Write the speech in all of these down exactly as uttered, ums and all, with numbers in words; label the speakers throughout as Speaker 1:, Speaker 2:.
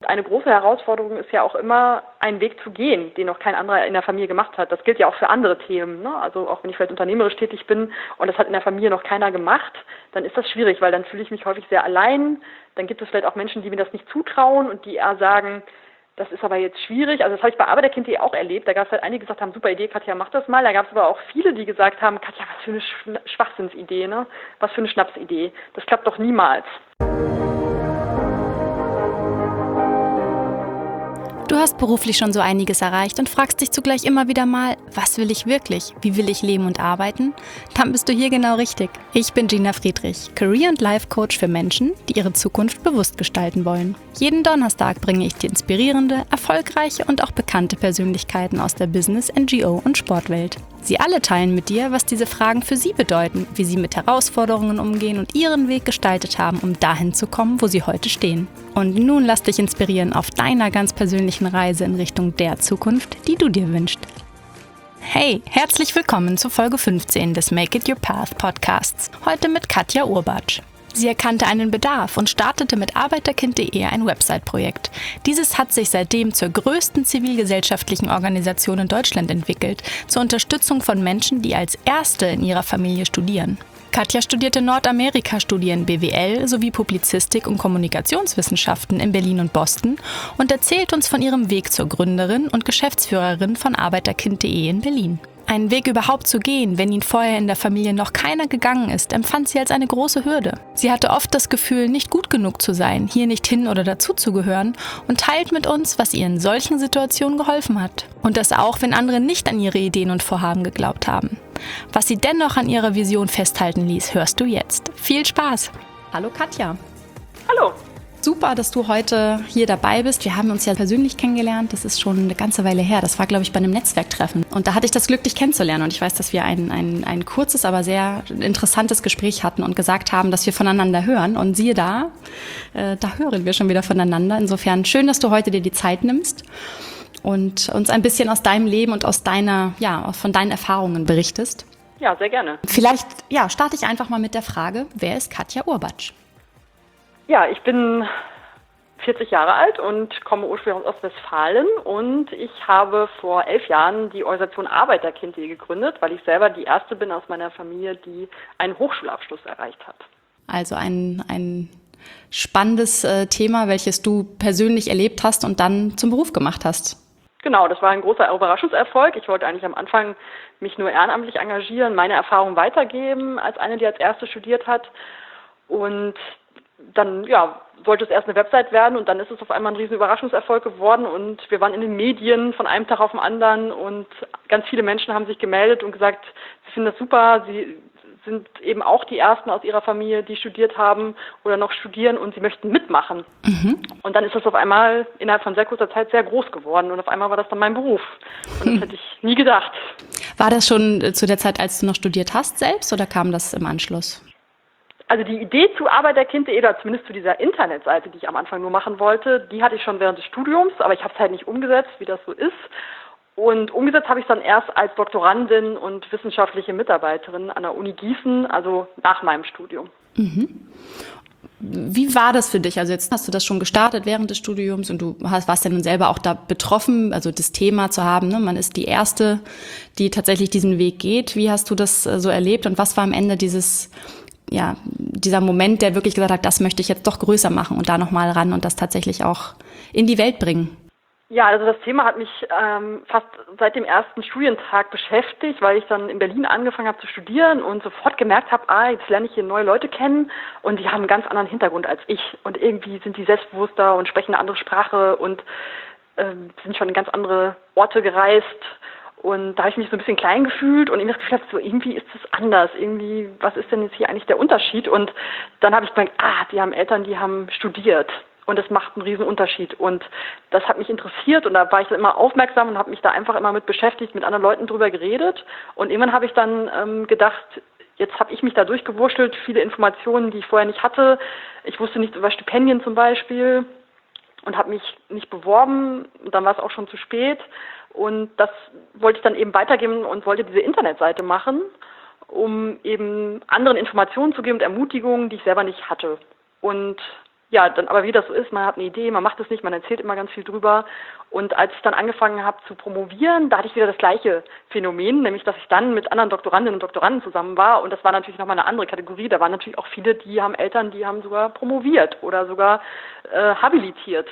Speaker 1: eine große Herausforderung ist ja auch immer, einen Weg zu gehen, den noch kein anderer in der Familie gemacht hat. Das gilt ja auch für andere Themen, ne? Also auch wenn ich vielleicht unternehmerisch tätig bin und das hat in der Familie noch keiner gemacht, dann ist das schwierig, weil dann fühle ich mich häufig sehr allein. Dann gibt es vielleicht auch Menschen, die mir das nicht zutrauen und die eher sagen, das ist aber jetzt schwierig. Also das habe ich bei Arbeiterkind punkt de auch erlebt. Da gab es halt einige, die gesagt haben, super Idee, Katja, mach das mal. Da gab es aber auch viele, die gesagt haben, Katja, was für eine Sch- Schwachsinnsidee, ne? Was für eine Schnapsidee. Das klappt doch niemals.
Speaker 2: Du hast beruflich schon so einiges erreicht und fragst dich zugleich immer wieder mal, was will ich wirklich? Wie will ich leben und arbeiten? Dann bist du hier genau richtig. Ich bin Gina Friedrich, Career- und Life-Coach für Menschen, die ihre Zukunft bewusst gestalten wollen. Jeden Donnerstag bringe ich dir inspirierende, erfolgreiche und auch bekannte Persönlichkeiten aus der Business-, N G O- und Sportwelt. Sie alle teilen mit dir, was diese Fragen für sie bedeuten, wie sie mit Herausforderungen umgehen und ihren Weg gestaltet haben, um dahin zu kommen, wo sie heute stehen. Und nun lass dich inspirieren auf deiner ganz persönlichen Reise in Richtung der Zukunft, die du dir wünschst. Hey, herzlich willkommen zu Folge fünfzehn des Make It Your Path Podcasts. Heute mit Katja Urbatsch. Sie erkannte einen Bedarf und startete mit Arbeiterkind punkt de ein Website-Projekt. Dieses hat sich seitdem zur größten zivilgesellschaftlichen Organisation in Deutschland entwickelt, zur Unterstützung von Menschen, die als Erste in ihrer Familie studieren. Katja studierte Nordamerika-Studien B W L sowie Publizistik und Kommunikationswissenschaften in Berlin und Boston und erzählt uns von ihrem Weg zur Gründerin und Geschäftsführerin von Arbeiterkind punkt de in Berlin. Einen Weg überhaupt zu gehen, wenn ihn vorher in der Familie noch keiner gegangen ist, empfand sie als eine große Hürde. Sie hatte oft das Gefühl, nicht gut genug zu sein, hier nicht hin oder dazuzugehören und teilt mit uns, was ihr in solchen Situationen geholfen hat. Und das auch, wenn andere nicht an ihre Ideen und Vorhaben geglaubt haben. Was sie dennoch an ihrer Vision festhalten ließ, hörst du jetzt. Viel Spaß! Hallo Katja!
Speaker 1: Hallo!
Speaker 2: Super, dass du heute hier dabei bist. Wir haben uns ja persönlich kennengelernt. Das ist schon eine ganze Weile her. Das war, glaube ich, bei einem Netzwerktreffen. Und da hatte ich das Glück, dich kennenzulernen. Und ich weiß, dass wir ein, ein, ein kurzes, aber sehr interessantes Gespräch hatten und gesagt haben, dass wir voneinander hören. Und siehe da, äh, da hören wir schon wieder voneinander. Insofern schön, dass du heute dir die Zeit nimmst und uns ein bisschen aus deinem Leben und aus deiner, ja, von deinen Erfahrungen berichtest.
Speaker 1: Ja, sehr gerne.
Speaker 2: Vielleicht, ja, starte ich einfach mal mit der Frage, wer ist Katja Urbatsch?
Speaker 1: Ja, ich bin vierzig Jahre alt und komme ursprünglich aus Ostwestfalen und ich habe vor elf Jahren die Organisation Arbeiterkind punkt de gegründet, weil ich selber die erste bin aus meiner Familie, die einen Hochschulabschluss erreicht hat.
Speaker 2: Also ein, ein spannendes äh, Thema, welches du persönlich erlebt hast und dann zum Beruf gemacht hast.
Speaker 1: Genau, das war ein großer Überraschungserfolg. Ich wollte eigentlich am Anfang mich nur ehrenamtlich engagieren, meine Erfahrungen weitergeben als eine, die als erste studiert hat. Und dann ja, sollte es erst eine Website werden und dann ist es auf einmal ein riesen Überraschungserfolg geworden und wir waren in den Medien von einem Tag auf den anderen und ganz viele Menschen haben sich gemeldet und gesagt, sie finden das super, sie sind eben auch die Ersten aus ihrer Familie, die studiert haben oder noch studieren und sie möchten mitmachen. Mhm. Und dann ist das auf einmal innerhalb von sehr kurzer Zeit sehr groß geworden und auf einmal war das dann mein Beruf. Und das hätte ich nie gedacht.
Speaker 2: War das schon zu der Zeit, als du noch studiert hast selbst oder kam das im Anschluss?
Speaker 1: Also die Idee zu Arbeiterkind punkt de oder zumindest zu dieser Internetseite, die ich am Anfang nur machen wollte, die hatte ich schon während des Studiums, aber ich habe es halt nicht umgesetzt, wie das so ist. Und umgesetzt habe ich es dann erst als Doktorandin und wissenschaftliche Mitarbeiterin an der Uni Gießen, also nach meinem Studium.
Speaker 2: Mhm. Wie war das für dich? Also jetzt hast du das schon gestartet während des Studiums und du hast, warst ja nun selber auch da betroffen, also das Thema zu haben, ne? Man ist die Erste, die tatsächlich diesen Weg geht. Wie hast du das so erlebt und was war am Ende dieses ja, dieser Moment, der wirklich gesagt hat, das möchte ich jetzt doch größer machen und da nochmal ran und das tatsächlich auch in die Welt bringen?
Speaker 1: Ja, also das Thema hat mich ähm, fast seit dem ersten Studientag beschäftigt, weil ich dann in Berlin angefangen habe zu studieren und sofort gemerkt habe, ah, jetzt lerne ich hier neue Leute kennen und die haben einen ganz anderen Hintergrund als ich und irgendwie sind die selbstbewusster und sprechen eine andere Sprache und äh, sind schon in ganz andere Orte gereist. Und da habe ich mich so ein bisschen klein gefühlt und irgendwie gedacht, so irgendwie ist das anders. Irgendwie, was ist denn jetzt hier eigentlich der Unterschied? Und dann habe ich gemerkt, ah, die haben Eltern, die haben studiert. Und das macht einen riesen Unterschied. Und das hat mich interessiert und da war ich dann immer aufmerksam und habe mich da einfach immer mit beschäftigt, mit anderen Leuten drüber geredet. Und irgendwann habe ich dann ähm, gedacht, jetzt habe ich mich da durchgewurschtelt, viele Informationen, die ich vorher nicht hatte. Ich wusste nichts über Stipendien zum Beispiel und habe mich nicht beworben. Und dann war es auch schon zu spät. Und das wollte ich dann eben weitergeben und wollte diese Internetseite machen, um eben anderen Informationen zu geben und Ermutigungen, die ich selber nicht hatte. Und ja, dann aber wie das so ist, man hat eine Idee, man macht es nicht, man erzählt immer ganz viel drüber. Und als ich dann angefangen habe zu promovieren, da hatte ich wieder das gleiche Phänomen, nämlich dass ich dann mit anderen Doktorandinnen und Doktoranden zusammen war. Und das war natürlich nochmal eine andere Kategorie. Da waren natürlich auch viele, die haben Eltern, die haben sogar promoviert oder sogar äh, habilitiert.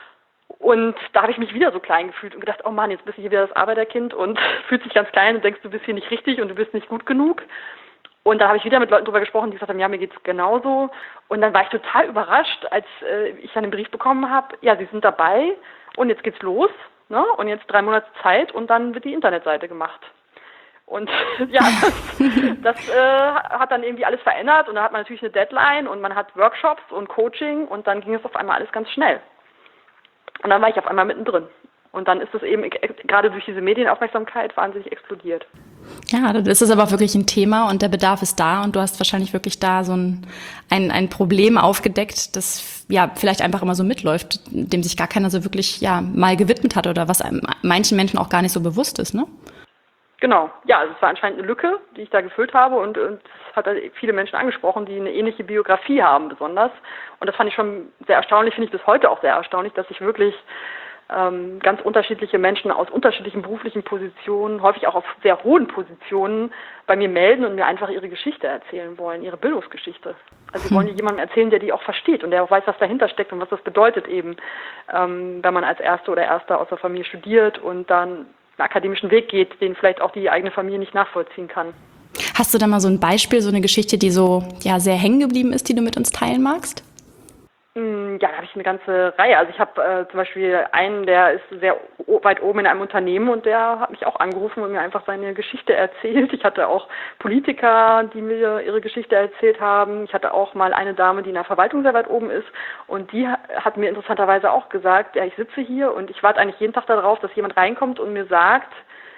Speaker 1: Und da habe ich mich wieder so klein gefühlt und gedacht, oh Mann, jetzt bist du hier wieder das Arbeiterkind und fühlst dich ganz klein und denkst, du bist hier nicht richtig und du bist nicht gut genug. Und da habe ich wieder mit Leuten drüber gesprochen, die gesagt haben, ja, mir geht's genauso. Und dann war ich total überrascht, als äh, ich dann den Brief bekommen habe, ja, Sie sind dabei und jetzt geht's los, ne? Und jetzt drei Monate Zeit und dann wird die Internetseite gemacht. Und ja, das, das äh, hat dann irgendwie alles verändert und da hat man natürlich eine Deadline und man hat Workshops und Coaching und dann ging es auf einmal alles ganz schnell. Und dann war ich auf einmal mittendrin. Und dann ist es eben gerade durch diese Medienaufmerksamkeit wahnsinnig explodiert.
Speaker 2: Ja, das ist aber auch wirklich ein Thema und der Bedarf ist da und du hast wahrscheinlich wirklich da so ein, ein, ein Problem aufgedeckt, das ja vielleicht einfach immer so mitläuft, dem sich gar keiner so wirklich ja mal gewidmet hat oder was einem, manchen Menschen auch gar nicht so bewusst ist, ne?
Speaker 1: Genau, ja, also es war anscheinend eine Lücke, die ich da gefüllt habe und es hat viele Menschen angesprochen, die eine ähnliche Biografie haben besonders. Und das fand ich schon sehr erstaunlich, finde ich bis heute auch sehr erstaunlich, dass sich wirklich ähm, ganz unterschiedliche Menschen aus unterschiedlichen beruflichen Positionen, häufig auch auf sehr hohen Positionen, bei mir melden und mir einfach ihre Geschichte erzählen wollen, ihre Bildungsgeschichte. Also sie wollen jemandem erzählen, der die auch versteht und der auch weiß, was dahinter steckt und was das bedeutet eben, ähm, wenn man als Erste oder Erster aus der Familie studiert und dann einen akademischen Weg geht, den vielleicht auch die eigene Familie nicht nachvollziehen kann.
Speaker 2: Hast du da mal so ein Beispiel, so eine Geschichte, die so ja sehr hängen geblieben ist, die du mit uns teilen magst?
Speaker 1: Ja, da habe ich eine ganze Reihe. Also ich habe äh, zum Beispiel einen, der ist sehr weit oben in einem Unternehmen und der hat mich auch angerufen und mir einfach seine Geschichte erzählt. Ich hatte auch Politiker, die mir ihre Geschichte erzählt haben. Ich hatte auch mal eine Dame, die in der Verwaltung sehr weit oben ist und die hat mir interessanterweise auch gesagt, ja, ich sitze hier und ich warte eigentlich jeden Tag darauf, dass jemand reinkommt und mir sagt,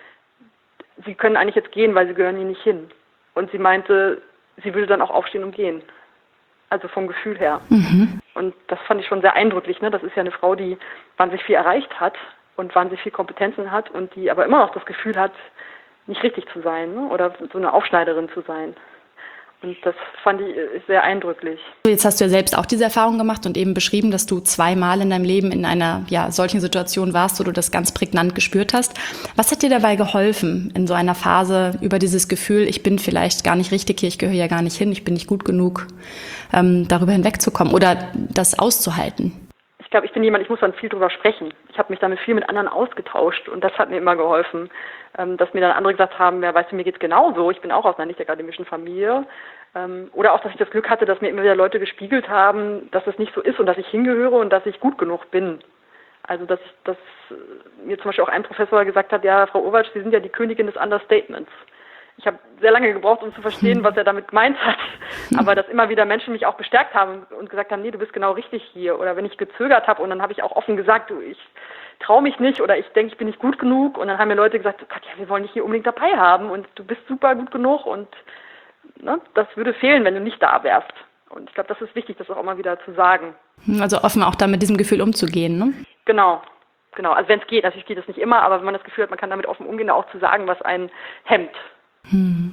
Speaker 1: Sie können eigentlich jetzt gehen, weil Sie gehören hier nicht hin. Und sie meinte, sie würde dann auch aufstehen und gehen. Also vom Gefühl her. Mhm. Und das fand ich schon sehr eindrücklich. Ne? Das ist ja eine Frau, die wahnsinnig viel erreicht hat und wahnsinnig viel Kompetenzen hat und die aber immer noch das Gefühl hat, nicht richtig zu sein, ne? Oder so eine Aufschneiderin zu sein. Und das fand ich sehr eindrücklich.
Speaker 2: Jetzt hast du ja selbst auch diese Erfahrung gemacht und eben beschrieben, dass du zweimal in deinem Leben in einer ja, solchen Situation warst, wo du das ganz prägnant gespürt hast. Was hat dir dabei geholfen, in so einer Phase über dieses Gefühl, ich bin vielleicht gar nicht richtig hier, ich gehöre ja gar nicht hin, ich bin nicht gut genug, ähm, darüber hinwegzukommen oder das auszuhalten?
Speaker 1: Ich glaube, ich bin jemand, ich muss dann viel drüber sprechen. Ich habe mich damit viel mit anderen ausgetauscht und das hat mir immer geholfen, ähm, dass mir dann andere gesagt haben, ja, weißt du, mir geht's genauso, ich bin auch aus einer nicht akademischen Familie. Ähm, oder auch, dass ich das Glück hatte, dass mir immer wieder Leute gespiegelt haben, dass es nicht so ist und dass ich hingehöre und dass ich gut genug bin. Also dass, dass mir zum Beispiel auch ein Professor gesagt hat, ja, Frau Urwatsch, Sie sind ja die Königin des Understatements. Ich habe sehr lange gebraucht, um zu verstehen, was er damit gemeint hat. Aber dass immer wieder Menschen mich auch bestärkt haben und gesagt haben, nee, du bist genau richtig hier. Oder wenn ich gezögert habe und dann habe ich auch offen gesagt, du, ich traue mich nicht oder ich denke, ich bin nicht gut genug. Und dann haben mir Leute gesagt, Katja, wir wollen dich hier unbedingt dabei haben und du bist super gut genug. Und ne, das würde fehlen, wenn du nicht da wärst. Und ich glaube, das ist wichtig, das auch immer wieder zu sagen.
Speaker 2: Also offen auch da mit diesem Gefühl umzugehen, ne?
Speaker 1: Genau. Genau. Also wenn es geht, natürlich geht das nicht immer, aber wenn man das Gefühl hat, man kann damit offen umgehen, auch zu sagen, was einen hemmt. Hm.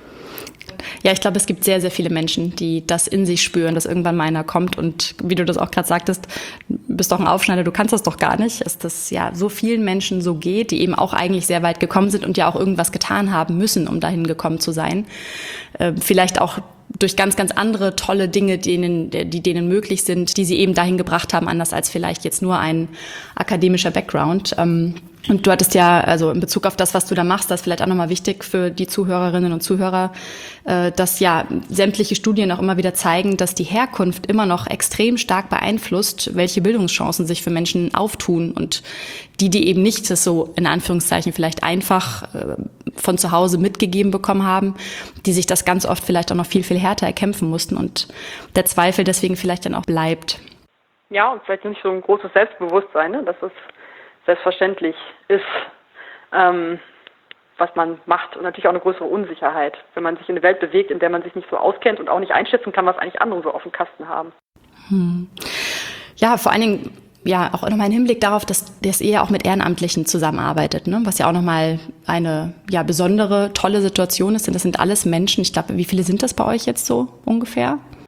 Speaker 2: Ja, ich glaube, es gibt sehr, sehr viele Menschen, die das in sich spüren, dass irgendwann mal einer kommt und wie du das auch gerade sagtest, bist doch ein Aufschneider, du kannst das doch gar nicht, dass das ja so vielen Menschen so geht, die eben auch eigentlich sehr weit gekommen sind und ja auch irgendwas getan haben müssen, um dahin gekommen zu sein. Äh, vielleicht auch durch ganz, ganz andere tolle Dinge, denen, die denen möglich sind, die sie eben dahin gebracht haben, anders als vielleicht jetzt nur ein akademischer Background. Und du hattest ja, also in Bezug auf das, was du da machst, das ist vielleicht auch nochmal wichtig für die Zuhörerinnen und Zuhörer, dass ja sämtliche Studien auch immer wieder zeigen, dass die Herkunft immer noch extrem stark beeinflusst, welche Bildungschancen sich für Menschen auftun und die, die eben nicht das so in Anführungszeichen vielleicht einfach von zu Hause mitgegeben bekommen haben, die sich das ganz oft vielleicht auch noch viel, viel härter erkämpfen mussten und der Zweifel deswegen vielleicht dann auch bleibt.
Speaker 1: Ja, und vielleicht nicht so ein großes Selbstbewusstsein, ne? Dass es selbstverständlich ist, ähm, was man macht und natürlich auch eine größere Unsicherheit, wenn man sich in eine Welt bewegt, in der man sich nicht so auskennt und auch nicht einschätzen kann, was eigentlich andere so auf dem Kasten haben.
Speaker 2: Hm. Ja, vor allen Dingen ja auch nochmal im Hinblick darauf, dass das eher auch mit Ehrenamtlichen zusammenarbeitet, ne? Was ja auch nochmal eine ja besondere, tolle Situation ist, denn das sind alles Menschen. Ich glaube, wie viele sind das bei euch jetzt so ungefähr?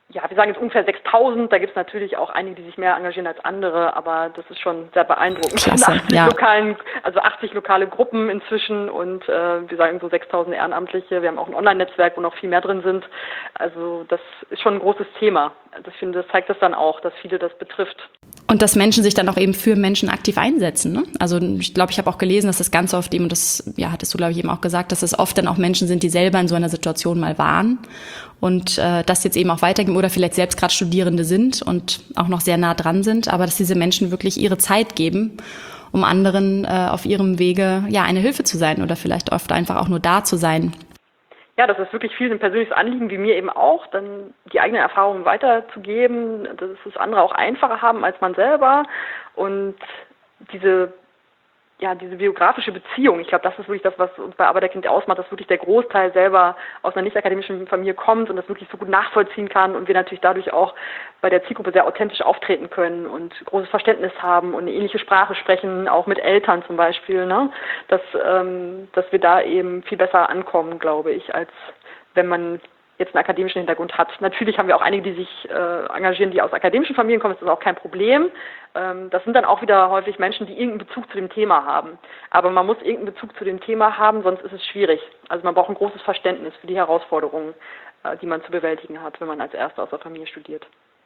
Speaker 1: ja, wir sagen jetzt ungefähr sechstausend. Da gibt es natürlich auch einige, die sich mehr engagieren als andere, aber das ist schon sehr beeindruckend.
Speaker 2: Klasse,
Speaker 1: achtzig
Speaker 2: ja.
Speaker 1: lokalen, also achtzig lokale Gruppen inzwischen und äh, wir sagen so sechstausend Ehrenamtliche. Wir haben auch ein Online-Netzwerk, wo noch viel mehr drin sind. Also das ist schon ein großes Thema. Also ich finde, das zeigt das dann auch, dass viele das betrifft.
Speaker 2: Und dass Menschen sich dann auch eben für Menschen aktiv einsetzen. Ne? Also ich glaube, ich habe auch gelesen, dass das ganz oft eben, und das ja, hattest du, glaube ich, eben auch gesagt, dass es oft dann auch Menschen sind, die selber in so einer Situation mal waren und äh, das jetzt eben auch weitergeben oder vielleicht selbst gerade Studierende sind und auch noch sehr nah dran sind, aber dass diese Menschen wirklich ihre Zeit geben, um anderen äh, auf ihrem Wege ja eine Hilfe zu sein oder vielleicht oft einfach auch nur da zu sein.
Speaker 1: Ja, das ist wirklich viel ein persönliches Anliegen, wie mir eben auch, dann die eigenen Erfahrungen weiterzugeben, dass es andere auch einfacher haben als man selber und diese ja, diese biografische Beziehung, ich glaube, das ist wirklich das, was uns bei Arbeiterkind ausmacht, dass wirklich der Großteil selber aus einer nicht-akademischen Familie kommt und das wirklich so gut nachvollziehen kann und wir natürlich dadurch auch bei der Zielgruppe sehr authentisch auftreten können und großes Verständnis haben und eine ähnliche Sprache sprechen, auch mit Eltern zum Beispiel, ne? dass, ähm, dass wir da eben viel besser ankommen, glaube ich, als wenn man jetzt einen akademischen Hintergrund hat. Natürlich haben wir auch einige, die sich äh, engagieren, die aus akademischen Familien kommen, das ist auch kein Problem. Ähm, das sind dann auch wieder häufig Menschen, die irgendeinen Bezug zu dem Thema haben. Aber man muss irgendeinen Bezug zu dem Thema haben, sonst ist es schwierig. Also man braucht ein großes Verständnis für die Herausforderungen, äh, die man zu bewältigen hat, wenn man als Erster aus der Familie studiert.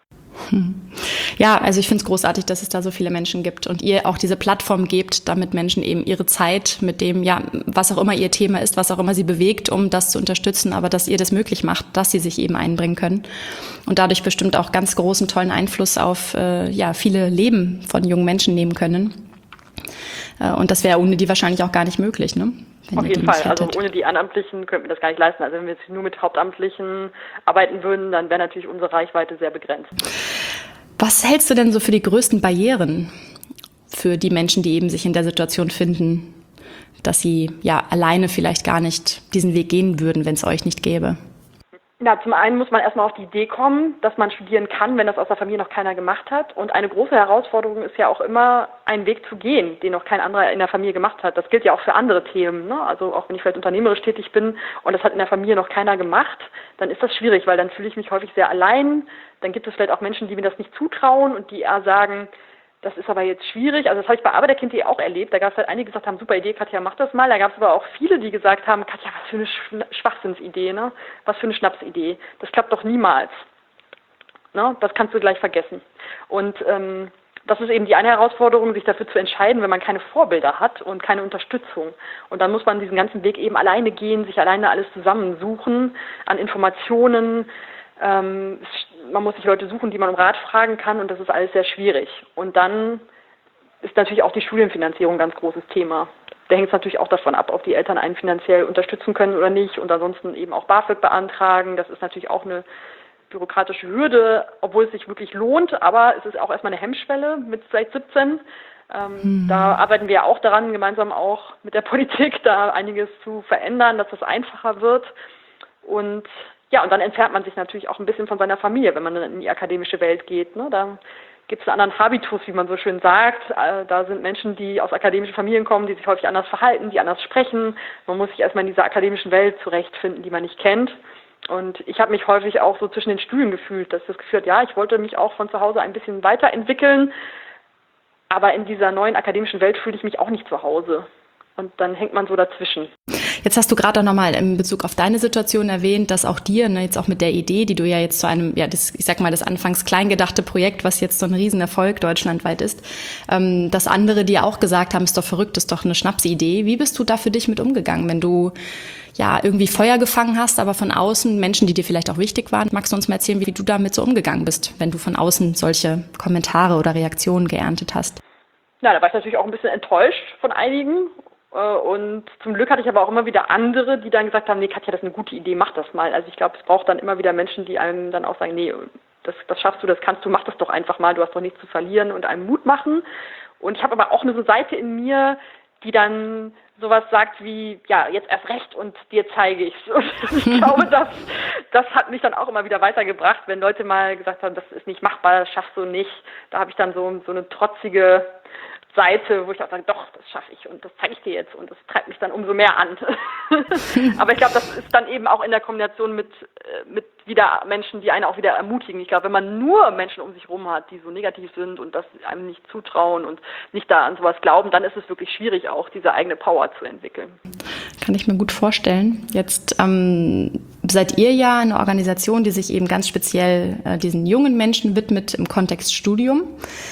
Speaker 2: Hm. Ja, also ich finde es großartig, dass es da so viele Menschen gibt und ihr auch diese Plattform gebt, damit Menschen eben ihre Zeit mit dem, ja, was auch immer ihr Thema ist, was auch immer sie bewegt, um das zu unterstützen, aber dass ihr das möglich macht, dass sie sich eben einbringen können und dadurch bestimmt auch ganz großen, tollen Einfluss auf äh, ja, viele Leben von jungen Menschen nehmen können. Äh, und das wäre ohne die wahrscheinlich auch gar nicht möglich, ne? Wenn
Speaker 1: Auf jeden Fall, also ohne die Ehrenamtlichen könnten wir das gar nicht leisten. Also wenn wir jetzt nur mit Hauptamtlichen arbeiten würden, dann wäre natürlich unsere Reichweite sehr begrenzt.
Speaker 2: Was hältst du denn so für die größten Barrieren für die Menschen, die eben sich in der Situation finden, dass sie ja alleine vielleicht gar nicht diesen Weg gehen würden, wenn es euch nicht gäbe?
Speaker 1: Ja, zum einen muss man erstmal auf die Idee kommen, dass man studieren kann, wenn das aus der Familie noch keiner gemacht hat. Und eine große Herausforderung ist ja auch immer, einen Weg zu gehen, den noch kein anderer in der Familie gemacht hat. Das gilt ja auch für andere Themen, ne? Also auch wenn ich vielleicht unternehmerisch tätig bin und das hat in der Familie noch keiner gemacht, dann ist das schwierig, weil dann fühle ich mich häufig sehr allein. Dann gibt es vielleicht auch Menschen, die mir das nicht zutrauen und die eher sagen, das ist aber jetzt schwierig. Also das habe ich bei Arbeiterkind punkt de auch erlebt. Da gab es halt einige, die gesagt haben, super Idee, Katja, mach das mal. Da gab es aber auch viele, die gesagt haben, Katja, was für eine Schwachsinnsidee, ne? Was für eine Schnapsidee. Das klappt doch niemals. Ne? Das kannst du gleich vergessen. Und ähm, das ist eben die eine Herausforderung, sich dafür zu entscheiden, wenn man keine Vorbilder hat und keine Unterstützung. Und dann muss man diesen ganzen Weg eben alleine gehen, sich alleine alles zusammensuchen an Informationen. Ähm, man muss sich Leute suchen, die man um Rat fragen kann und das ist alles sehr schwierig. Und dann ist natürlich auch die Studienfinanzierung ein ganz großes Thema. Da hängt es natürlich auch davon ab, ob die Eltern einen finanziell unterstützen können oder nicht und ansonsten eben auch BAföG beantragen. Das ist natürlich auch eine bürokratische Hürde, obwohl es sich wirklich lohnt, aber es ist auch erstmal eine Hemmschwelle mit vielleicht siebzehn. Ähm, hm. Da arbeiten wir auch daran, gemeinsam auch mit der Politik, da einiges zu verändern, dass das einfacher wird. Und ja, und dann entfernt man sich natürlich auch ein bisschen von seiner Familie, wenn man in die akademische Welt geht. Ne? Da gibt es einen anderen Habitus, wie man so schön sagt. Da sind Menschen, die aus akademischen Familien kommen, die sich häufig anders verhalten, die anders sprechen. Man muss sich erstmal in dieser akademischen Welt zurechtfinden, die man nicht kennt. Und ich habe mich häufig auch so zwischen den Stühlen gefühlt, dass das Gefühl hat, ja, ich wollte mich auch von zu Hause ein bisschen weiterentwickeln, aber in dieser neuen akademischen Welt fühle ich mich auch nicht zu Hause. Und dann hängt man so dazwischen.
Speaker 2: Jetzt hast du gerade auch nochmal in Bezug auf deine Situation erwähnt, dass auch dir, ne, jetzt auch mit der Idee, die du ja jetzt zu einem, ja, das, ich sag mal, das anfangs klein gedachte Projekt, was jetzt so ein Riesenerfolg deutschlandweit ist, ähm, dass andere dir auch gesagt haben, ist doch verrückt, ist doch eine Schnapsidee. Wie bist du da für dich mit umgegangen, wenn du ja irgendwie Feuer gefangen hast, aber von außen Menschen, die dir vielleicht auch wichtig waren? Magst du uns mal erzählen, wie du damit so umgegangen bist, wenn du von außen solche Kommentare oder Reaktionen geerntet hast?
Speaker 1: Ja, da war ich natürlich auch ein bisschen enttäuscht von einigen. Und zum Glück hatte ich aber auch immer wieder andere, die dann gesagt haben, nee, Katja, das ist eine gute Idee, mach das mal. Also ich glaube, es braucht dann immer wieder Menschen, die einem dann auch sagen, nee, das, das schaffst du, das kannst du, mach das doch einfach mal, du hast doch nichts zu verlieren und einem Mut machen. Und ich habe aber auch eine so Seite in mir, die dann sowas sagt wie, ja, jetzt erst recht und dir zeige ich's. Und ich glaube, das, das hat mich dann auch immer wieder weitergebracht, wenn Leute mal gesagt haben, das ist nicht machbar, das schaffst du nicht. Da habe ich dann so, so eine trotzige Seite, wo ich auch sage, doch, das schaffe ich und das zeige ich dir jetzt und das treibt mich dann umso mehr an. Aber ich glaube, das ist dann eben auch in der Kombination mit, mit wieder Menschen, die einen auch wieder ermutigen. Ich glaube, wenn man nur Menschen um sich herum hat, die so negativ sind und das einem nicht zutrauen und nicht da an sowas glauben, dann ist es wirklich schwierig, auch diese eigene Power zu entwickeln.
Speaker 2: Kann ich mir gut vorstellen. Jetzt ähm, seid ihr ja eine Organisation, die sich eben ganz speziell äh, diesen jungen Menschen widmet im Kontext Studium.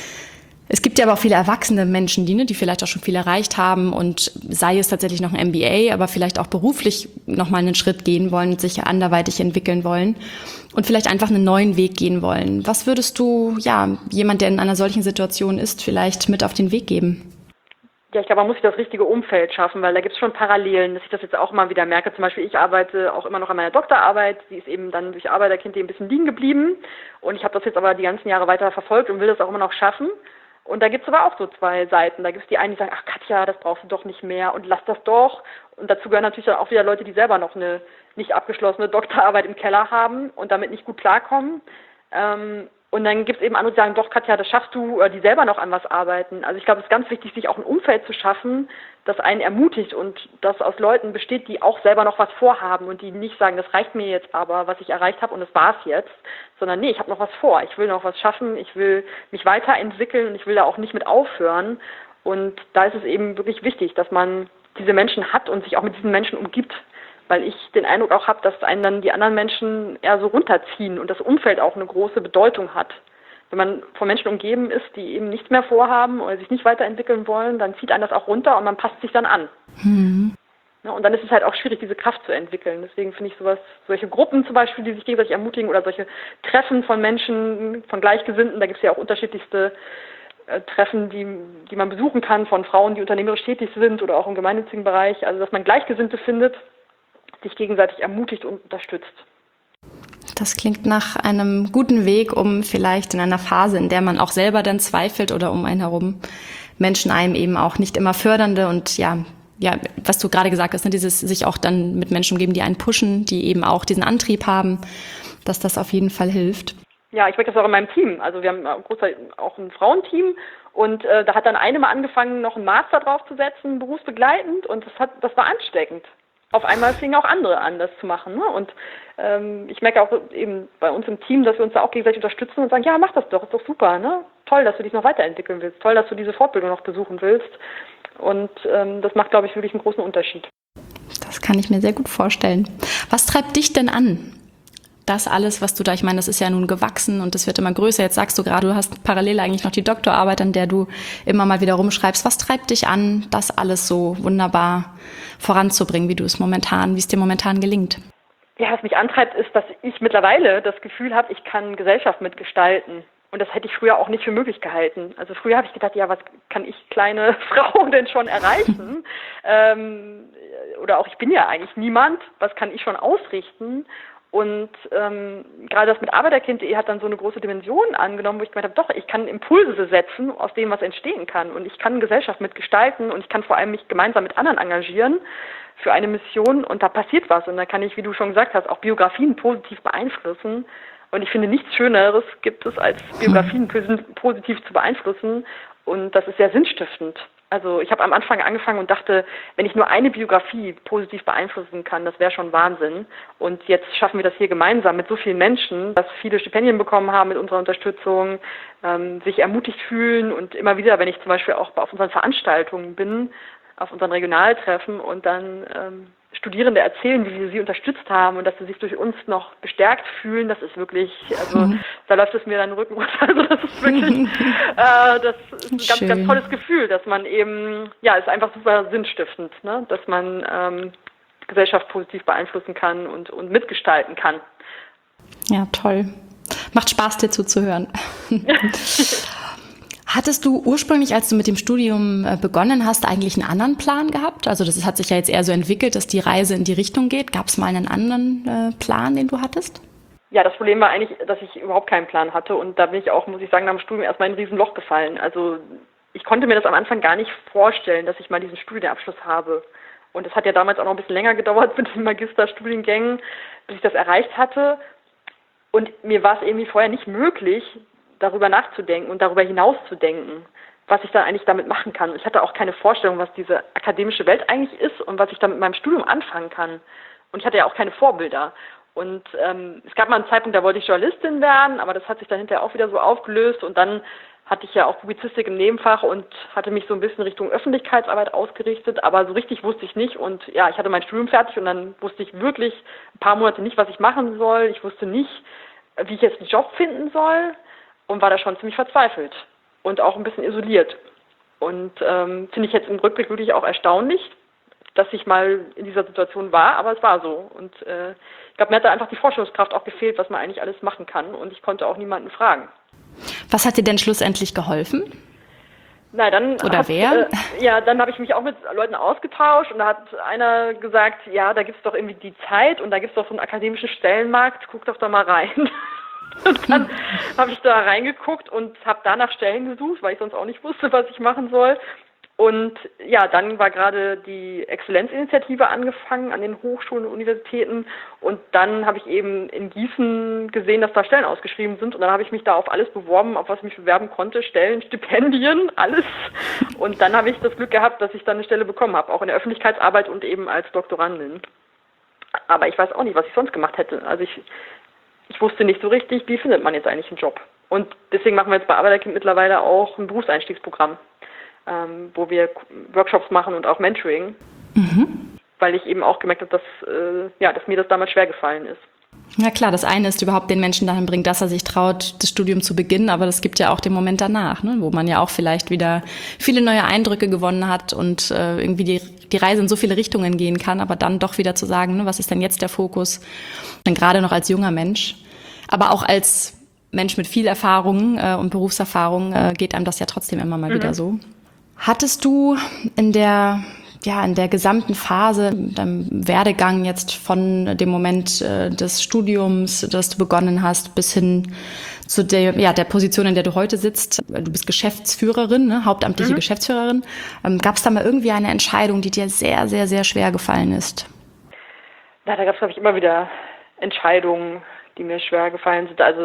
Speaker 2: Es gibt ja aber auch viele erwachsene Menschen, die, ne, die vielleicht auch schon viel erreicht haben und sei es tatsächlich noch ein M B A, aber vielleicht auch beruflich nochmal einen Schritt gehen wollen und sich anderweitig entwickeln wollen und vielleicht einfach einen neuen Weg gehen wollen. Was würdest du, ja, jemand, der in einer solchen Situation ist, vielleicht mit auf den Weg geben?
Speaker 1: Ja, ich glaube, man muss sich das richtige Umfeld schaffen, weil da gibt es schon Parallelen, dass ich das jetzt auch immer wieder merke. Zum Beispiel, ich arbeite auch immer noch an meiner Doktorarbeit. Die ist eben dann durch Arbeiterkind ein bisschen liegen geblieben. Und ich habe das jetzt aber die ganzen Jahre weiter verfolgt und will das auch immer noch schaffen. Und da gibt es aber auch so zwei Seiten. Da gibt es die einen, die sagen, ach Katja, das brauchst du doch nicht mehr und lass das doch. Und dazu gehören natürlich dann auch wieder Leute, die selber noch eine nicht abgeschlossene Doktorarbeit im Keller haben und damit nicht gut klarkommen. Ähm, und dann gibt es eben andere, die sagen, doch Katja, das schaffst du, oder die selber noch an was arbeiten. Also ich glaube, es ist ganz wichtig, sich auch ein Umfeld zu schaffen, das einen ermutigt und das aus Leuten besteht, die auch selber noch was vorhaben und die nicht sagen, das reicht mir jetzt aber, was ich erreicht habe und das war's jetzt, sondern nee, ich habe noch was vor, ich will noch was schaffen, ich will mich weiterentwickeln und ich will da auch nicht mit aufhören. Und da ist es eben wirklich wichtig, dass man diese Menschen hat und sich auch mit diesen Menschen umgibt, weil ich den Eindruck auch habe, dass einen dann die anderen Menschen eher so runterziehen und das Umfeld auch eine große Bedeutung hat. Wenn man von Menschen umgeben ist, die eben nichts mehr vorhaben oder sich nicht weiterentwickeln wollen, dann zieht einen das auch runter und man passt sich dann an. Mhm. Ja, und dann ist es halt auch schwierig, diese Kraft zu entwickeln. Deswegen finde ich sowas, solche Gruppen zum Beispiel, die sich gegenseitig ermutigen oder solche Treffen von Menschen, von Gleichgesinnten, da gibt es ja auch unterschiedlichste äh, Treffen, die, die man besuchen kann, von Frauen, die unternehmerisch tätig sind oder auch im gemeinnützigen Bereich. Also dass man Gleichgesinnte findet, sich gegenseitig ermutigt und unterstützt.
Speaker 2: Das klingt nach einem guten Weg, um vielleicht in einer Phase, in der man auch selber dann zweifelt oder um einen herum Menschen einem eben auch nicht immer fördernde und ja, ja, was du gerade gesagt hast, ne, dieses sich auch dann mit Menschen umgeben, die einen pushen, die eben auch diesen Antrieb haben, dass das auf jeden Fall hilft.
Speaker 1: Ja, ich merke das auch in meinem Team. Also wir haben auch ein Frauenteam und äh, da hat dann eine mal angefangen, noch einen Master draufzusetzen, berufsbegleitend und das hat, das war ansteckend. Auf einmal fingen auch andere an, das zu machen. Ne? Und ähm, ich merke auch eben bei uns im Team, dass wir uns da auch gegenseitig unterstützen und sagen, ja, mach das doch, ist doch super. Ne? Toll, dass du dich noch weiterentwickeln willst. Toll, dass du diese Fortbildung noch besuchen willst. Und ähm, das macht, glaube ich, wirklich einen großen Unterschied.
Speaker 2: Das kann ich mir sehr gut vorstellen. Was treibt dich denn an? Das alles, was du da, ich meine, das ist ja nun gewachsen und das wird immer größer. Jetzt sagst du gerade, du hast parallel eigentlich noch die Doktorarbeit, an der du immer mal wieder rumschreibst. Was treibt dich an, das alles so wunderbar voranzubringen, wie du es momentan, wie es dir momentan gelingt?
Speaker 1: Ja, was mich antreibt, ist, dass ich mittlerweile das Gefühl habe, ich kann Gesellschaft mitgestalten. Und das hätte ich früher auch nicht für möglich gehalten. Also früher habe ich gedacht, ja, was kann ich kleine Frau denn schon erreichen? ähm, oder auch, ich bin ja eigentlich niemand, was kann ich schon ausrichten? Und ähm, gerade das mit Arbeiterkind punkt de hat dann so eine große Dimension angenommen, wo ich gemeint habe, doch, ich kann Impulse setzen, aus dem was entstehen kann. Und ich kann Gesellschaft mitgestalten und ich kann vor allem mich gemeinsam mit anderen engagieren für eine Mission und da passiert was. Und da kann ich, wie du schon gesagt hast, auch Biografien positiv beeinflussen. Und ich finde, nichts Schöneres gibt es, als Biografien positiv zu beeinflussen. Und das ist sehr sinnstiftend. Also ich habe am Anfang angefangen und dachte, wenn ich nur eine Biografie positiv beeinflussen kann, das wäre schon Wahnsinn. Und jetzt schaffen wir das hier gemeinsam mit so vielen Menschen, dass viele Stipendien bekommen haben mit unserer Unterstützung, ähm, sich ermutigt fühlen und immer wieder, wenn ich zum Beispiel auch auf unseren Veranstaltungen bin, auf unseren Regionaltreffen und dann ähm, Studierende erzählen, wie wir sie unterstützt haben und dass sie sich durch uns noch bestärkt fühlen, das ist wirklich, also mhm. da läuft es mir dann den Rücken runter. Also das ist wirklich, äh, das ist ein ganz, Schön. ganz tolles Gefühl, dass man eben, ja, ist einfach super sinnstiftend, ne? Dass man ähm, Gesellschaft positiv beeinflussen kann und, und mitgestalten kann.
Speaker 2: Ja, toll. Macht Spaß, dir zuzuhören. Hattest du ursprünglich, als du mit dem Studium begonnen hast, eigentlich einen anderen Plan gehabt? Also das hat sich ja jetzt eher so entwickelt, dass die Reise in die Richtung geht. Gab es mal einen anderen äh, Plan, den du hattest?
Speaker 1: Ja, das Problem war eigentlich, dass ich überhaupt keinen Plan hatte. Und da bin ich auch, muss ich sagen, nach dem Studium erstmal in ein Riesenloch gefallen. Also ich konnte mir das am Anfang gar nicht vorstellen, dass ich mal diesen Studienabschluss habe. Und es hat ja damals auch noch ein bisschen länger gedauert mit den Magisterstudiengängen, bis ich das erreicht hatte. Und mir war es irgendwie vorher nicht möglich, darüber nachzudenken und darüber hinaus zu denken. was ich da eigentlich damit machen kann. Ich hatte auch keine Vorstellung, was diese akademische Welt eigentlich ist und was ich da mit meinem Studium anfangen kann. Und ich hatte ja auch keine Vorbilder. Und ähm, es gab mal einen Zeitpunkt, da wollte ich Journalistin werden, aber das hat sich dann hinterher auch wieder so aufgelöst. Und dann hatte ich ja auch Publizistik im Nebenfach und hatte mich so ein bisschen Richtung Öffentlichkeitsarbeit ausgerichtet. Aber so richtig wusste ich nicht. Und ja, ich hatte mein Studium fertig und dann wusste ich wirklich ein paar Monate nicht, was ich machen soll. Ich wusste nicht, wie ich jetzt einen Job finden soll und war da schon ziemlich verzweifelt und auch ein bisschen isoliert. Und ähm, finde ich jetzt im Rückblick wirklich auch erstaunlich, dass ich mal in dieser Situation war, aber es war so. Und äh, ich glaube, mir hat da einfach die Vorstellungskraft auch gefehlt, was man eigentlich alles machen kann. Und ich konnte auch niemanden fragen.
Speaker 2: Was hat dir denn schlussendlich geholfen?
Speaker 1: Na, dann
Speaker 2: Oder
Speaker 1: hat,
Speaker 2: wer?
Speaker 1: Äh, ja, dann habe ich mich auch mit Leuten ausgetauscht und da hat einer gesagt, ja, da gibt's doch irgendwie die Zeit und da gibt's doch so einen akademischen Stellenmarkt, guck doch da mal rein. Und dann habe ich da reingeguckt und habe da nach Stellen gesucht, weil ich sonst auch nicht wusste, was ich machen soll. Und ja, dann war gerade die Exzellenzinitiative angefangen an den Hochschulen und Universitäten und dann habe ich eben in Gießen gesehen, dass da Stellen ausgeschrieben sind und dann habe ich mich da auf alles beworben, auf was ich mich bewerben konnte, Stellen, Stipendien, alles. Und dann habe ich das Glück gehabt, dass ich dann eine Stelle bekommen habe, auch in der Öffentlichkeitsarbeit und eben als Doktorandin. Aber ich weiß auch nicht, was ich sonst gemacht hätte. Also ich, ich wusste nicht so richtig, wie findet man jetzt eigentlich einen Job. Und deswegen machen wir jetzt bei Arbeiterkind mittlerweile auch ein Berufseinstiegsprogramm. Ähm, wo wir Workshops machen und auch Mentoring, mhm. weil ich eben auch gemerkt habe, dass, äh, ja, dass mir das damals schwer gefallen ist.
Speaker 2: Ja klar, das eine ist überhaupt den Menschen dahin bringt, dass er sich traut, das Studium zu beginnen, aber es gibt ja auch den Moment danach, ne, wo man ja auch vielleicht wieder viele neue Eindrücke gewonnen hat und äh, irgendwie die, die Reise in so viele Richtungen gehen kann, aber dann doch wieder zu sagen, ne, was ist denn jetzt der Fokus? Dann gerade noch als junger Mensch, aber auch als Mensch mit viel Erfahrung äh, und Berufserfahrung äh, geht einem das ja trotzdem immer mal mhm. wieder so. Hattest du in der, ja, in der gesamten Phase, deinem Werdegang jetzt von dem Moment äh, des Studiums, das du begonnen hast, bis hin zu der, ja, der Position, in der du heute sitzt, du bist Geschäftsführerin, ne, hauptamtliche mhm. Geschäftsführerin, ähm, gab es da mal irgendwie eine Entscheidung, die dir sehr, sehr, sehr schwer gefallen ist?
Speaker 1: Ja, da gab es, glaube ich, immer wieder Entscheidungen, die mir schwer gefallen sind. Also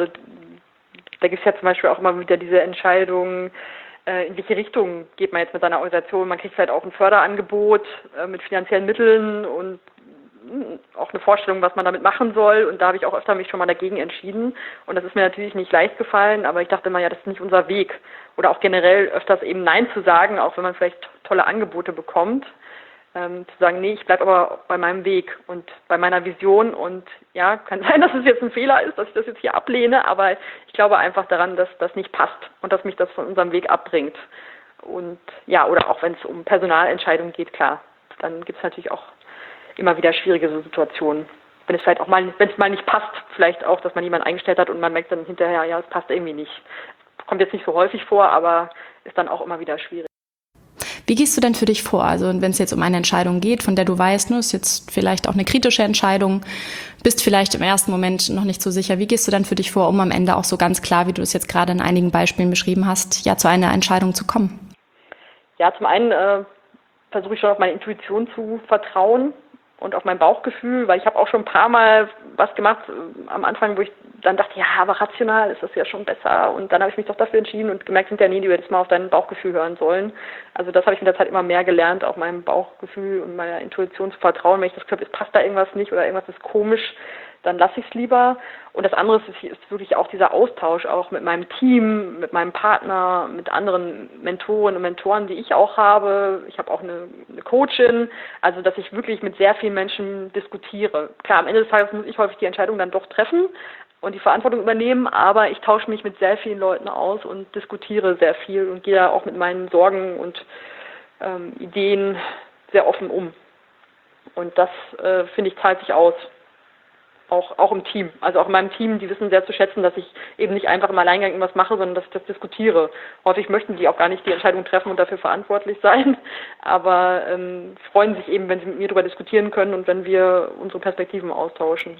Speaker 1: da gibt es ja zum Beispiel auch immer wieder diese Entscheidungen, in welche Richtung geht man jetzt mit seiner Organisation. Man kriegt vielleicht auch ein Förderangebot äh, mit finanziellen Mitteln und mh, auch eine Vorstellung, was man damit machen soll. Und da habe ich auch öfter mich schon mal dagegen entschieden. Und das ist mir natürlich nicht leicht gefallen, aber ich dachte immer, ja, das ist nicht unser Weg. Oder auch generell öfters eben Nein zu sagen, auch wenn man vielleicht tolle Angebote bekommt. Ähm, zu sagen, nee, ich bleibe aber bei meinem Weg und bei meiner Vision und ja, kann sein, dass es jetzt ein Fehler ist, dass ich das jetzt hier ablehne, aber ich glaube einfach daran, dass das nicht passt und dass mich das von unserem Weg abbringt. Und ja, oder auch wenn es um Personalentscheidungen geht, klar, dann gibt es natürlich auch immer wieder schwierige Situationen. Wenn es vielleicht auch mal, wenn es mal nicht passt, vielleicht auch, dass man jemanden eingestellt hat und man merkt dann hinterher, ja, es passt irgendwie nicht. Kommt jetzt nicht so häufig vor, aber ist dann auch immer wieder schwierig.
Speaker 2: Wie gehst du denn für dich vor? Also wenn es jetzt um eine Entscheidung geht, von der du weißt, ne, ist jetzt vielleicht auch eine kritische Entscheidung, bist vielleicht im ersten Moment noch nicht so sicher. Wie gehst du dann für dich vor, um am Ende auch so ganz klar, wie du es jetzt gerade in einigen Beispielen beschrieben hast, ja zu einer Entscheidung zu kommen?
Speaker 1: Ja, zum einen äh, versuche ich schon auf meine Intuition zu vertrauen und auf mein Bauchgefühl, weil ich habe auch schon ein paar Mal was gemacht äh, am Anfang, wo ich dann dachte, ja, aber rational ist das ja schon besser. Und dann habe ich mich doch dafür entschieden und gemerkt, hinterher, nee, du hättest mal auf dein Bauchgefühl hören sollen. Also das habe ich mit der Zeit immer mehr gelernt, auch meinem Bauchgefühl und meiner Intuition zu vertrauen. Wenn ich das Gefühl habe, es passt da irgendwas nicht oder irgendwas ist komisch, dann lasse ich es lieber. Und das andere ist, ist wirklich auch dieser Austausch, auch mit meinem Team, mit meinem Partner, mit anderen Mentoren und Mentoren, die ich auch habe. Ich habe auch eine, eine Coachin, also dass ich wirklich mit sehr vielen Menschen diskutiere. Klar, am Ende des Tages muss ich häufig die Entscheidung dann doch treffen und die Verantwortung übernehmen, aber ich tausche mich mit sehr vielen Leuten aus und diskutiere sehr viel und gehe da auch mit meinen Sorgen und ähm, Ideen sehr offen um. Und das, äh, finde ich, zahlt sich aus. Auch, auch im Team, also auch in meinem Team, die wissen sehr zu schätzen, dass ich eben nicht einfach im Alleingang irgendwas mache, sondern dass ich das diskutiere. Häufig möchten die auch gar nicht die Entscheidung treffen und dafür verantwortlich sein, aber ähm, freuen sich eben, wenn sie mit mir darüber diskutieren können und wenn wir unsere Perspektiven austauschen.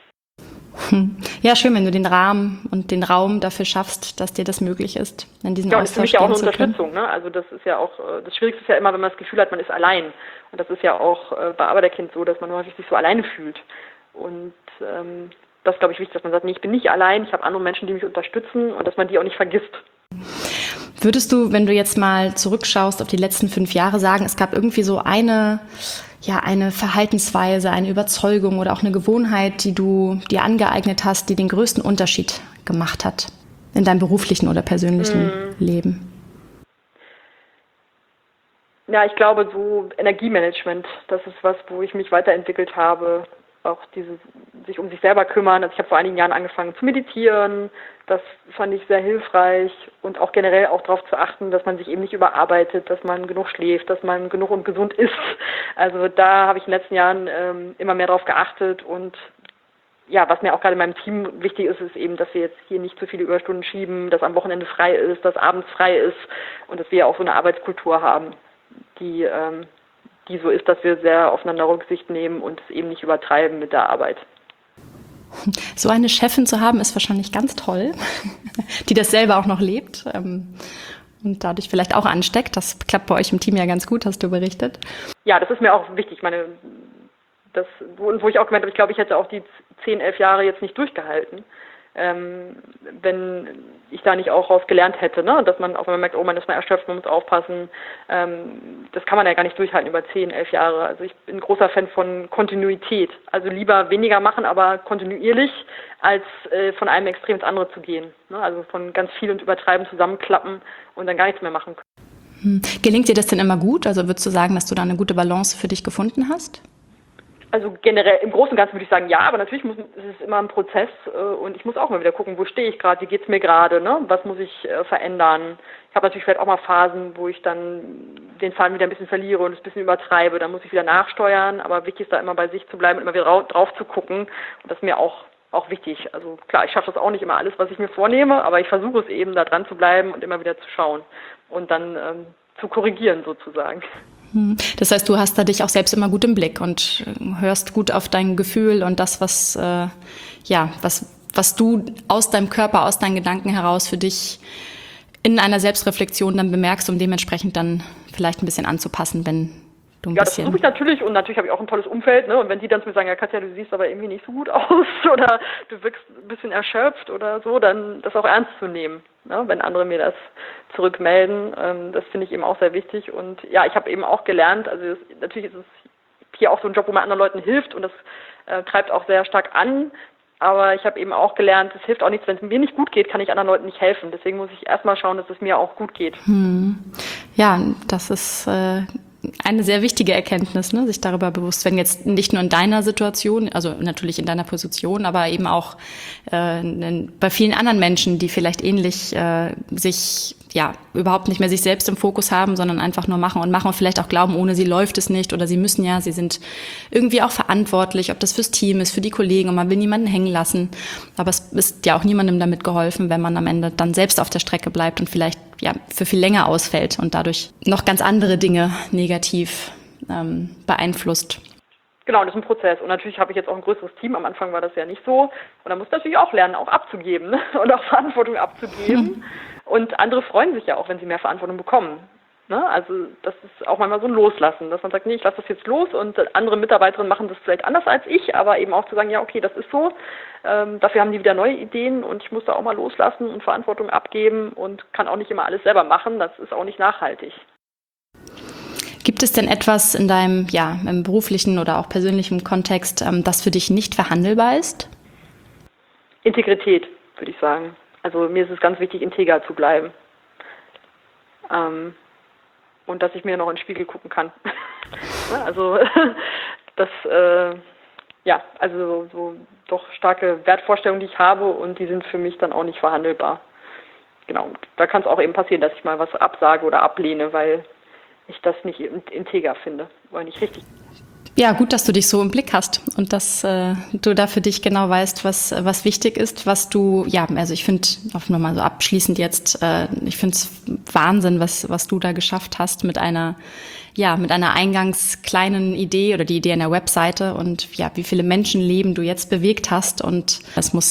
Speaker 2: Ja, schön, wenn du den Rahmen und den Raum dafür schaffst, dass dir das möglich ist, in diesen
Speaker 1: ja, und
Speaker 2: Austausch
Speaker 1: das ist für mich ja auch eine
Speaker 2: gehen zu können.
Speaker 1: Unterstützung, ne? Also das ist ja auch, das Schwierigste ist ja immer, wenn man das Gefühl hat, man ist allein. Und das ist ja auch bei Arbeiterkind so, dass man häufig sich so alleine fühlt. Und ähm, das ist, glaube ich, wichtig, dass man sagt, nee, ich bin nicht allein, ich habe andere Menschen, die mich unterstützen und dass man die auch nicht vergisst.
Speaker 2: Würdest du, wenn du jetzt mal zurückschaust auf die letzten fünf Jahre, sagen, es gab irgendwie so eine, ja, eine Verhaltensweise, eine Überzeugung oder auch eine Gewohnheit, die du dir angeeignet hast, die den größten Unterschied gemacht hat in deinem beruflichen oder persönlichen mm. Leben?
Speaker 1: Ja, ich glaube, so Energiemanagement, das ist was, wo ich mich weiterentwickelt habe. Auch dieses sich um sich selber kümmern. Also ich habe vor einigen Jahren angefangen zu meditieren. Das fand ich sehr hilfreich und auch generell auch darauf zu achten, dass man sich eben nicht überarbeitet, dass man genug schläft, dass man genug und gesund isst. Also da habe ich in den letzten Jahren ähm, immer mehr darauf geachtet und ja, was mir auch gerade in meinem Team wichtig ist, ist eben, dass wir jetzt hier nicht zu viele Überstunden schieben, dass am Wochenende frei ist, dass abends frei ist und dass wir auch so eine Arbeitskultur haben, die ähm, die so ist, dass wir sehr aufeinander Rücksicht nehmen und es eben nicht übertreiben mit der Arbeit.
Speaker 2: So eine Chefin zu haben, ist wahrscheinlich ganz toll, die das selber auch noch lebt ähm, und dadurch vielleicht auch ansteckt. Das klappt bei euch im Team ja ganz gut, hast du berichtet.
Speaker 1: Ja, das ist mir auch wichtig. Meine, das, wo, wo ich auch gemeint habe, ich glaube, ich hätte auch die zehn, elf Jahre jetzt nicht durchgehalten, ähm, wenn ich da nicht auch raus gelernt hätte, ne? Dass man auch, wenn man merkt, oh, man ist mal erschöpft, man muss aufpassen, ähm, das kann man ja gar nicht durchhalten über zehn, elf Jahre. Also ich bin ein großer Fan von Kontinuität. Also lieber weniger machen, aber kontinuierlich, als äh, von einem Extrem ins andere zu gehen. Ne? Also von ganz viel und übertreiben, zusammenklappen und dann gar nichts mehr machen können.
Speaker 2: Hm. Gelingt dir das denn immer gut? Also würdest du sagen, dass du da eine gute Balance für dich gefunden hast?
Speaker 1: Also generell, im Großen und Ganzen würde ich sagen, ja, aber natürlich muss, ist es immer ein Prozess äh, und ich muss auch mal wieder gucken, wo stehe ich gerade, wie geht's mir gerade, ne? Was muss ich äh, verändern. Ich habe natürlich vielleicht auch mal Phasen, wo ich dann den Faden wieder ein bisschen verliere und es ein bisschen übertreibe, dann muss ich wieder nachsteuern, aber wichtig ist da immer bei sich zu bleiben und immer wieder drauf, drauf zu gucken und das ist mir auch, auch wichtig. Also klar, ich schaffe das auch nicht immer alles, was ich mir vornehme, aber ich versuche es eben, da dran zu bleiben und immer wieder zu schauen und dann ähm, zu korrigieren sozusagen.
Speaker 2: Das heißt, du hast da dich auch selbst immer gut im Blick und hörst gut auf dein Gefühl und das, was, äh, ja, was, was du aus deinem Körper, aus deinen Gedanken heraus für dich in einer Selbstreflexion dann bemerkst, um dementsprechend dann vielleicht ein bisschen anzupassen, wenn du ein
Speaker 1: ja,
Speaker 2: bisschen...
Speaker 1: Ja, das versuche ich natürlich und natürlich habe ich auch ein tolles Umfeld, ne? Und wenn die dann zu mir sagen, ja Katja, du siehst aber irgendwie nicht so gut aus oder du wirkst ein bisschen erschöpft oder so, dann das auch ernst zu nehmen. Ne, wenn andere mir das zurückmelden, ähm, das finde ich eben auch sehr wichtig. Und ja, ich habe eben auch gelernt, also das, natürlich ist es hier auch so ein Job, wo man anderen Leuten hilft und das äh, treibt auch sehr stark an. Aber ich habe eben auch gelernt, es hilft auch nichts, wenn es mir nicht gut geht, kann ich anderen Leuten nicht helfen. Deswegen muss ich erstmal schauen, dass es mir auch gut geht.
Speaker 2: Hm. Ja, das ist äh, eine sehr wichtige Erkenntnis, ne? Sich darüber bewusst werden, jetzt nicht nur in deiner Situation, also natürlich in deiner Position, aber eben auch äh, in, bei vielen anderen Menschen, die vielleicht ähnlich äh, sich ja überhaupt nicht mehr sich selbst im Fokus haben, sondern einfach nur machen und machen und vielleicht auch glauben, ohne sie läuft es nicht oder sie müssen ja, sie sind irgendwie auch verantwortlich, ob das fürs Team ist, für die Kollegen und man will niemanden hängen lassen. Aber es ist ja auch niemandem damit geholfen, wenn man am Ende dann selbst auf der Strecke bleibt und vielleicht ja für viel länger ausfällt und dadurch noch ganz andere Dinge negativ ähm, beeinflusst.
Speaker 1: Genau, das ist ein Prozess. Und natürlich habe ich jetzt auch ein größeres Team. Am Anfang war das ja nicht so. Und da muss natürlich auch lernen, auch abzugeben, ne? Und auch Verantwortung abzugeben. Und andere freuen sich ja auch, wenn sie mehr Verantwortung bekommen. Ne? Also das ist auch manchmal so ein Loslassen, dass man sagt, nee, ich lasse das jetzt los und andere Mitarbeiterinnen machen das vielleicht anders als ich, aber eben auch zu sagen, ja, okay, das ist so. Ähm, dafür haben die wieder neue Ideen und ich muss da auch mal loslassen und Verantwortung abgeben und kann auch nicht immer alles selber machen. Das ist auch nicht nachhaltig.
Speaker 2: Gibt es denn etwas in deinem, ja, im beruflichen oder auch persönlichen Kontext, ähm, das für dich nicht verhandelbar ist?
Speaker 1: Integrität, würde ich sagen. Also mir ist es ganz wichtig, integer zu bleiben. Ähm, und dass ich mir noch in den Spiegel gucken kann. Also das, äh, ja, also so doch starke Wertvorstellungen, die ich habe und die sind für mich dann auch nicht verhandelbar. Genau, da kann es auch eben passieren, dass ich mal was absage oder ablehne, weil ich das nicht integer finde oder nicht richtig.
Speaker 2: Ja, gut, dass du dich so im Blick hast und dass äh, du da für dich genau weißt, was was wichtig ist, was du, ja, also ich finde, auch nochmal so abschließend jetzt, äh, ich finde es Wahnsinn, was was du da geschafft hast mit einer, ja, mit einer eingangs kleinen Idee oder die Idee einer Webseite und ja, wie viele Menschenleben du jetzt bewegt hast und es muss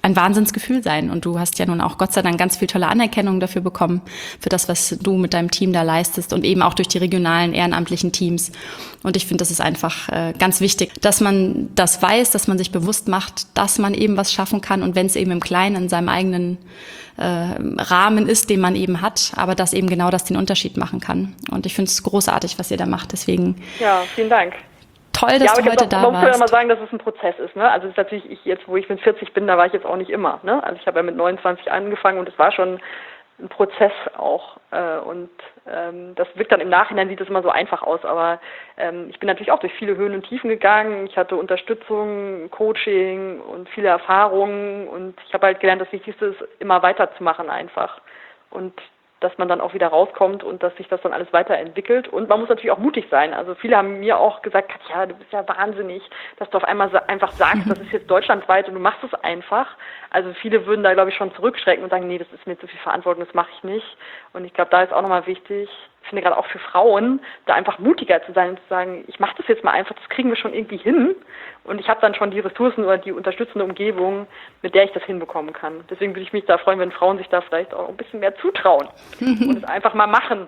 Speaker 2: ein Wahnsinnsgefühl sein. Und du hast ja nun auch Gott sei Dank ganz viel tolle Anerkennung dafür bekommen, für das, was du mit deinem Team da leistest und eben auch durch die regionalen ehrenamtlichen Teams. Und ich finde, das ist einfach äh, ganz wichtig, dass man das weiß, dass man sich bewusst macht, dass man eben was schaffen kann und wenn es eben im Kleinen in seinem eigenen äh, Rahmen ist, den man eben hat, aber dass eben genau das den Unterschied machen kann. Und ich finde es großartig, was ihr da macht. Deswegen
Speaker 1: ja, vielen Dank.
Speaker 2: Toll, dass
Speaker 1: ja,
Speaker 2: du heute
Speaker 1: auch,
Speaker 2: da
Speaker 1: man
Speaker 2: warst.
Speaker 1: muss ja mal sagen, dass es ein Prozess ist. Ne? Also es ist natürlich, ich jetzt, wo ich mit vierzig bin, da war ich jetzt auch nicht immer. Ne? Also ich habe ja mit neunundzwanzig angefangen und es war schon ein Prozess auch. Äh, und ähm, das wirkt dann im Nachhinein, sieht das immer so einfach aus. Aber ähm, ich bin natürlich auch durch viele Höhen und Tiefen gegangen. Ich hatte Unterstützung, Coaching und viele Erfahrungen. Und ich habe halt gelernt, das Wichtigste ist, immer weiterzumachen einfach. Und dass man dann auch wieder rauskommt und dass sich das dann alles weiterentwickelt. Und man muss natürlich auch mutig sein. Also viele haben mir auch gesagt, Katja, du bist ja wahnsinnig, dass du auf einmal einfach sagst, das ist jetzt deutschlandweit und du machst es einfach. Also viele würden da, glaube ich, schon zurückschrecken und sagen, nee, das ist mir zu viel Verantwortung, das mache ich nicht. Und ich glaube, da ist auch nochmal wichtig, ich finde gerade auch für Frauen, da einfach mutiger zu sein und zu sagen, ich mache das jetzt mal einfach, das kriegen wir schon irgendwie hin. Und ich habe dann schon die Ressourcen oder die unterstützende Umgebung, mit der ich das hinbekommen kann. Deswegen würde ich mich da freuen, wenn Frauen sich da vielleicht auch ein bisschen mehr zutrauen und es einfach mal machen.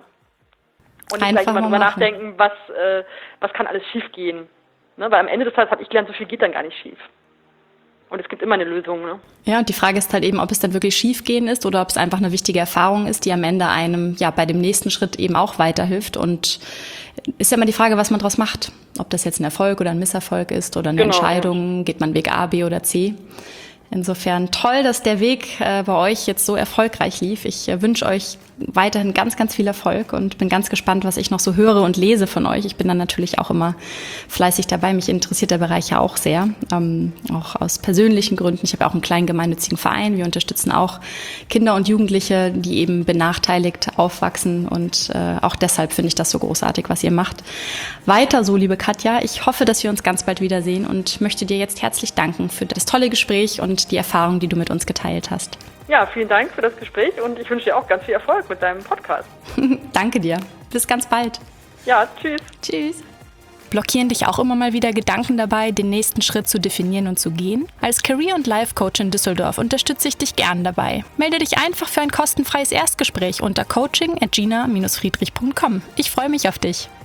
Speaker 1: Und nicht gleich mal drüber nachdenken, was, äh, was kann alles schief gehen. Ne? Weil am Ende des Tages habe ich gelernt, so viel geht dann gar nicht schief. Und es gibt immer eine Lösung. Ne?
Speaker 2: Ja, und die Frage ist halt eben, ob es dann wirklich schief gehen ist oder ob es einfach eine wichtige Erfahrung ist, die am Ende einem ja bei dem nächsten Schritt eben auch weiterhilft. Und ist ja immer die Frage, was man draus macht. Ob das jetzt ein Erfolg oder ein Misserfolg ist oder eine genau, Entscheidung, ja. Geht man Weg A, B oder C. Insofern toll, dass der Weg äh, bei euch jetzt so erfolgreich lief. Ich äh, wünsche euch weiterhin ganz, ganz viel Erfolg und bin ganz gespannt, was ich noch so höre und lese von euch. Ich bin dann natürlich auch immer fleißig dabei. Mich interessiert der Bereich ja auch sehr, ähm, auch aus persönlichen Gründen. Ich habe auch einen kleinen gemeinnützigen Verein. Wir unterstützen auch Kinder und Jugendliche, die eben benachteiligt aufwachsen und äh, auch deshalb finde ich das so großartig, was ihr macht. Weiter so, liebe Katja. Ich hoffe, dass wir uns ganz bald wiedersehen und möchte dir jetzt herzlich danken für das tolle Gespräch und die Erfahrung, die du mit uns geteilt hast.
Speaker 1: Ja, vielen Dank für das Gespräch und ich wünsche dir auch ganz viel Erfolg mit deinem Podcast.
Speaker 2: Danke dir. Bis ganz bald.
Speaker 1: Ja, tschüss.
Speaker 2: Tschüss. Blockieren dich auch immer mal wieder Gedanken dabei, den nächsten Schritt zu definieren und zu gehen? Als Career- und Life-Coach in Düsseldorf unterstütze ich dich gern dabei. Melde dich einfach für ein kostenfreies Erstgespräch unter coaching at gina dash friedrich punkt com. Ich freue mich auf dich.